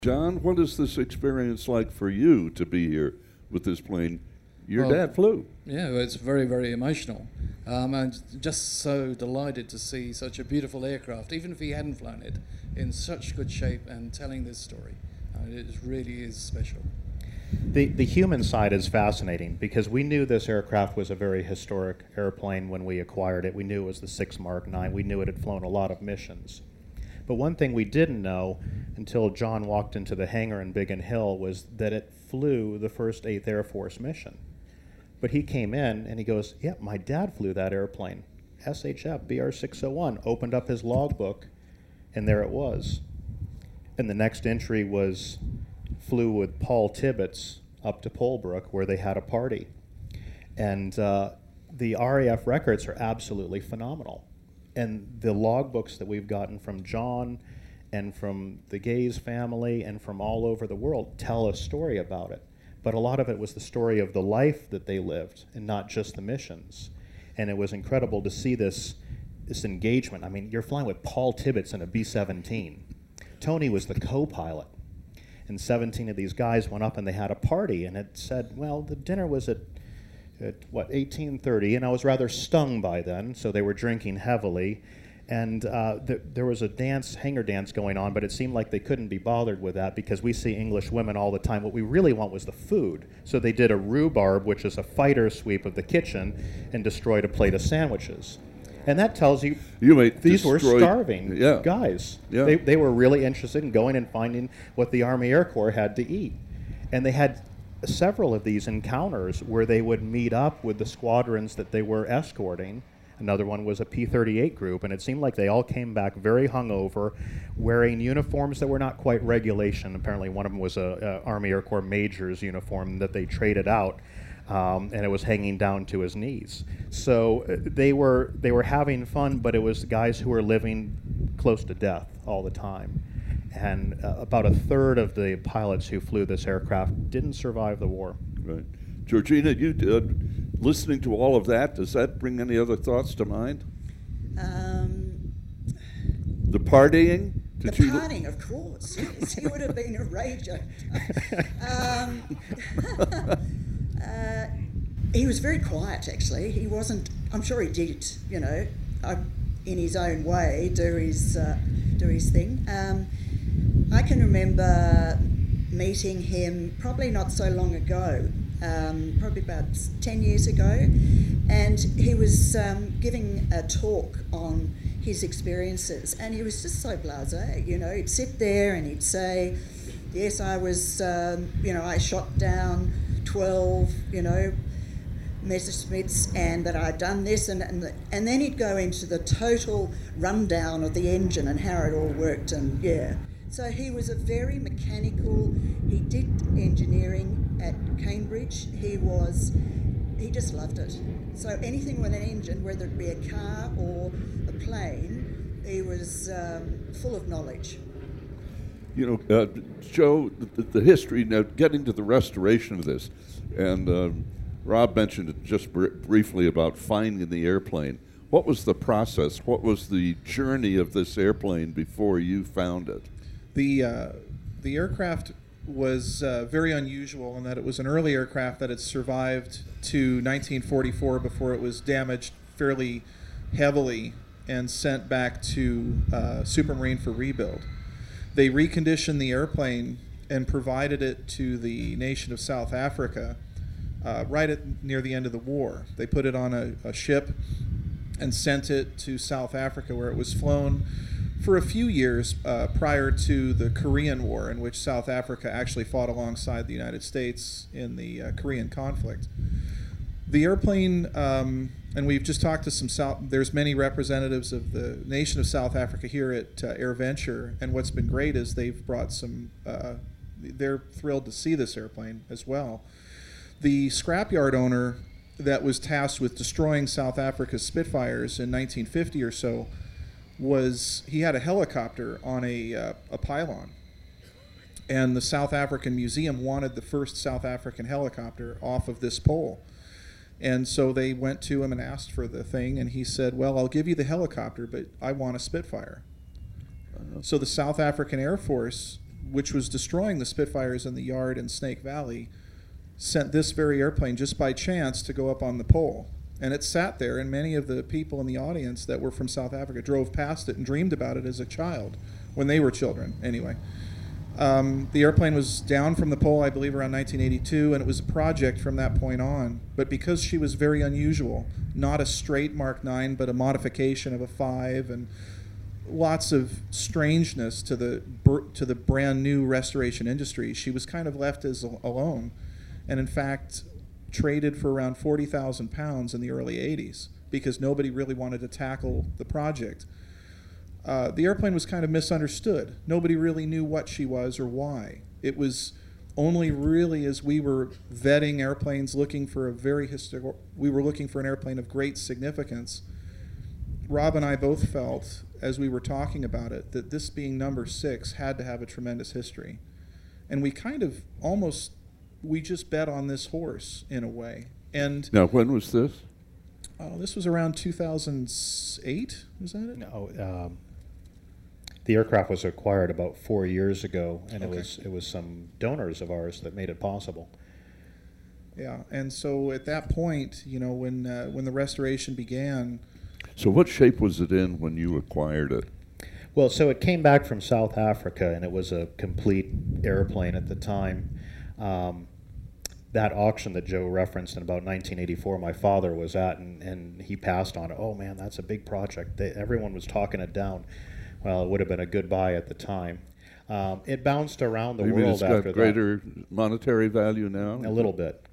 John, what is this experience like for you to be here with this plane? Your Well, dad flew. yeah, it's very, very emotional. I'm just so delighted to see such a beautiful aircraft, even if he hadn't flown it, in such good shape and telling this story. It really is special. The human side is fascinating because we knew this aircraft was a very historic airplane when we acquired it. We knew it was the 6 Mark 9. We knew it had flown a lot of missions. But one thing we didn't know until John walked into the hangar in Biggin Hill was that it flew the first 8th Air Force mission. But he came in and he goes, yeah, my dad flew that airplane, SHF BR-601, opened up his logbook, and there it was. And the next entry was, flew with Paul Tibbets up to Polebrook where they had a party. And the RAF records are absolutely phenomenal. And the logbooks that we've gotten from John and from the Gaze family and from all over the world tell a story about it. But a lot of it was the story of the life that they lived and not just the missions. And it was incredible to see this engagement. I mean, you're flying with Paul Tibbets in a B-17. Tony was the co-pilot. And 17 of these guys went up and they had a party. And it said, well, the dinner was at 18:30, and I was rather stung by then, so they were drinking heavily. And there was a hangar dance going on, but it seemed like they couldn't be bothered with that because we see English women all the time. What we really want was the food. So they did a rhubarb, which is a fighter sweep of the kitchen, and destroyed a plate of sandwiches. And that tells you these were starving guys. Yeah. They were really interested in going and finding what the Army Air Corps had to eat. And they had several of these encounters where they would meet up with the squadrons that they were escorting. Another one was a P-38 group, and it seemed like they all came back very hungover, wearing uniforms that were not quite regulation. Apparently one of them was a Army Air Corps major's uniform that they traded out, and it was hanging down to his knees. So they were having fun, but it was guys who were living close to death all the time. And about a third of the pilots who flew this aircraft didn't survive the war. Right. Georgina, you listening to all of that, does that bring any other thoughts to mind? The partying? The partying, of course. Yes, he would have been a rager. He was very quiet, actually. He wasn't. I'm sure he did, in his own way, do his thing. I can remember meeting him probably not so long ago, probably about 10 years ago, and he was giving a talk on his experiences, and he was just so blasé, he'd sit there and he'd say, yes, I was, I shot down 12, Messerschmitts, and that I'd done this, and then he'd go into the total rundown of the engine and how it all worked, and yeah. So he was a very mechanical, he did engineering at Cambridge, he just loved it. So anything with an engine, whether it be a car or a plane, he was full of knowledge. Joe, the history, now getting to the restoration of this, and Rob mentioned it just briefly about finding the airplane. What was the process? What was the journey of this airplane before you found it? The aircraft was very unusual in that it was an early aircraft that had survived to 1944 before it was damaged fairly heavily and sent back to Supermarine for rebuild. They reconditioned the airplane and provided it to the nation of South Africa near the end of the war. They put it on a ship and sent it to South Africa, where it was flown for a few years prior to the Korean War, in which South Africa actually fought alongside the United States in the Korean conflict. The airplane, and we've just talked to there's many representatives of the nation of South Africa here at AirVenture, and what's been great is they've brought they're thrilled to see this airplane as well. The scrapyard owner that was tasked with destroying South Africa's Spitfires in 1950 or so he had a helicopter on a pylon, and the South African Museum wanted the first South African helicopter off of this pole. And so they went to him and asked for the thing, and he said, well, I'll give you the helicopter, but I want a Spitfire. So the South African Air Force which was destroying the Spitfires in the yard in Snake Valley, sent this very airplane just by chance to go up on the pole. And it sat there, and many of the people in the audience that were from South Africa drove past it and dreamed about it as a child, when they were children, anyway. The airplane was down from the pole, I believe, around 1982, and it was a project from that point on. But because she was very unusual, not a straight Mark 9, but a modification of a 5, and lots of strangeness to the brand new restoration industry, she was kind of left as alone. And in fact, traded for around 40,000 pounds in the early 80s because nobody really wanted to tackle the project. The airplane was kind of misunderstood. Nobody really knew what she was or why. It was only really as we were vetting airplanes, looking for we were looking for an airplane of great significance. Rob and I both felt, as we were talking about it, that this being number 6 had to have a tremendous history. And we kind of we just bet on this horse in a way. And Now, when was this? this was around 2008, was that it? No, the aircraft was acquired about 4 years ago, and Okay. it was some donors of ours that made it possible. Yeah, and so at that point, when the restoration began, So what shape was it in when you acquired it? Well, so it came back from South Africa, and it was a complete airplane at the time. That auction that Joe referenced in about 1984, my father was at, and he passed on it. Oh, man, that's a big project. Everyone was talking it down. Well, it would have been a good buy at the time. It bounced around the You mean world it's after got greater monetary value that. now? A little bit.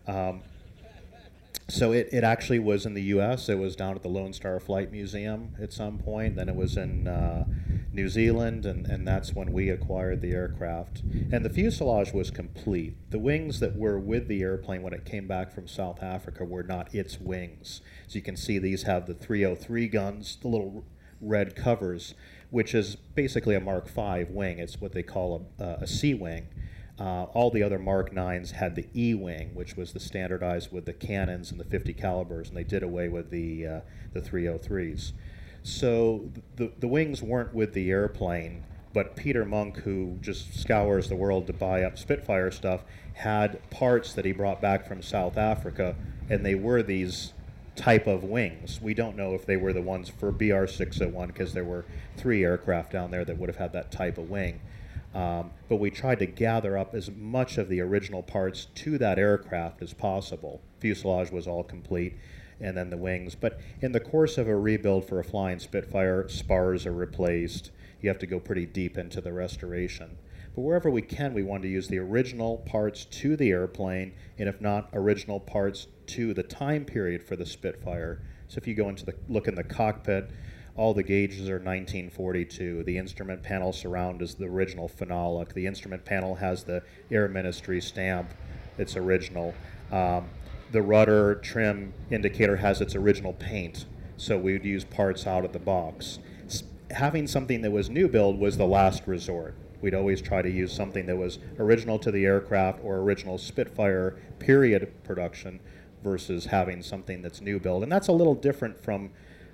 So it actually was in the U.S. It was down at the Lone Star Flight Museum at some point. Then it was in New Zealand, and that's when we acquired the aircraft. And the fuselage was complete. The wings that were with the airplane when it came back from South Africa were not its wings. So you can see these have the 303 guns, the little red covers, which is basically a Mark V wing. It's what they call a C wing. All the other Mark 9s had the E wing, which was the standardized with the cannons and the 50 calibers, and they did away with the 303s. So the wings weren't with the airplane, but Peter Monk, who just scours the world to buy up Spitfire stuff, had parts that he brought back from South Africa, and they were these type of wings. We don't know if they were the ones for BR-601 because there were 3 aircraft down there that would have had that type of wing. But we tried to gather up as much of the original parts to that aircraft as possible. Fuselage was all complete, and then the wings. But in the course of a rebuild for a flying Spitfire, spars are replaced. You have to go pretty deep into the restoration. But wherever we can, we want to use the original parts to the airplane, and if not, original parts to the time period for the Spitfire. So if you go into look in the cockpit, all the gauges are 1942. The instrument panel surround is the original phenolic. The instrument panel has the Air Ministry stamp. It's original. The rudder trim indicator has its original paint, so we would use parts out of the box. Having something that was new build was the last resort. We'd always try to use something that was original to the aircraft or original Spitfire period production versus having something that's new build. And that's a little different from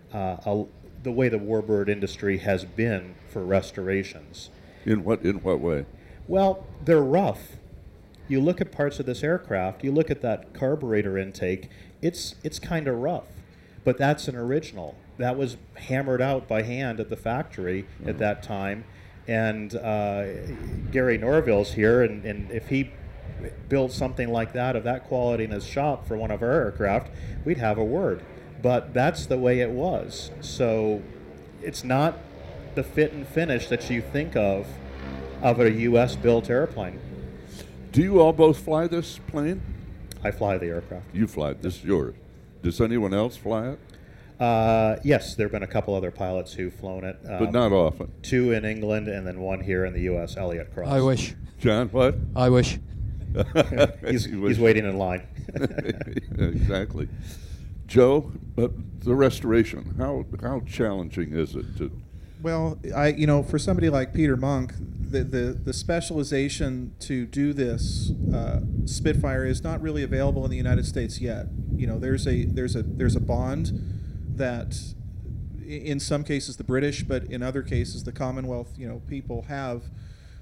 the way the warbird industry has been for restorations. In what way? Well, they're rough. You look at parts of this aircraft, you look at that carburetor intake, it's kind of rough. But that's an original. That was hammered out by hand at the factory at that time. And Gary Norville's here, and if he built something like that of that quality in his shop for one of our aircraft, we'd have a word. But that's the way it was. So it's not the fit and finish that you think of a U.S.-built airplane. Do you all both fly this plane? I fly the aircraft. You fly it. This is yours. Does anyone else fly it? Yes, there have been a couple other pilots who've flown it. But not often. 2 in England and then 1 here in the U.S., Elliot Cross. I wish. John, what? I wish. He's waiting in line. Exactly. Joe, the restoration, how challenging is it to? Well, for somebody like Peter Monk, the specialization to do this Spitfire is not really available in the United States yet. There's a bond that, in some cases, the British, but in other cases, the Commonwealth, people have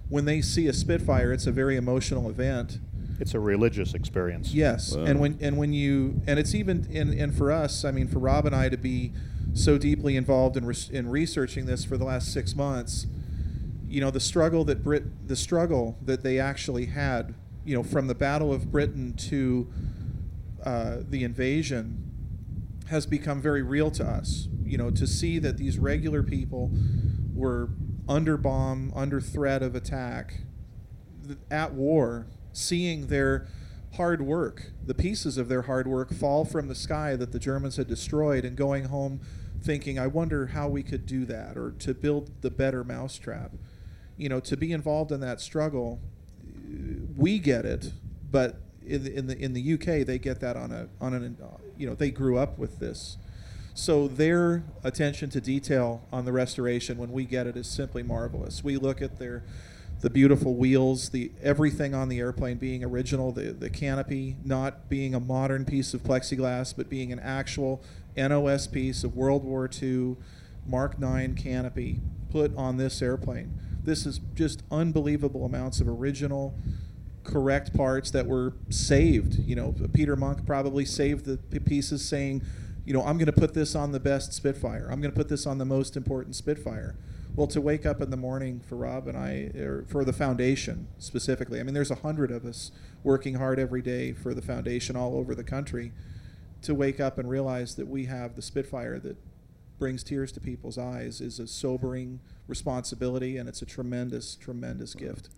when they see a Spitfire, it's a very emotional event. It's a religious experience. Yes, Wow. and when you, and it's even, and for us, I mean, for Rob and I to be so deeply involved in researching this for the last 6 months, you know, the struggle that they actually had, you know, from the Battle of Britain to the invasion, has become very real to us. You know, to see that these regular people were under bomb, under threat of attack, at war, seeing their hard work, the pieces of their hard work fall from the sky that the Germans had destroyed, and going home thinking, I wonder how we could do that, or to build the better mousetrap. You know, to be involved in that struggle, we get it, but in the UK they get that on an you know, they grew up with this. So their attention to detail on the restoration, when we get it, is simply marvelous. We look at the beautiful wheels, everything on the airplane being original, the canopy not being a modern piece of plexiglass, but being an actual NOS piece of World War II Mark IX canopy put on this airplane. This is just unbelievable amounts of original, correct parts that were saved. You know, Peter Monk probably saved the pieces saying, you know, I'm going to put this on the best Spitfire. I'm going to put this on the most important Spitfire. Well, to wake up in the morning for Rob and I, or for the foundation specifically, I mean, there's 100 of us working hard every day for the foundation all over the country, to wake up and realize that we have the Spitfire that brings tears to people's eyes is a sobering responsibility, and it's a tremendous, tremendous gift.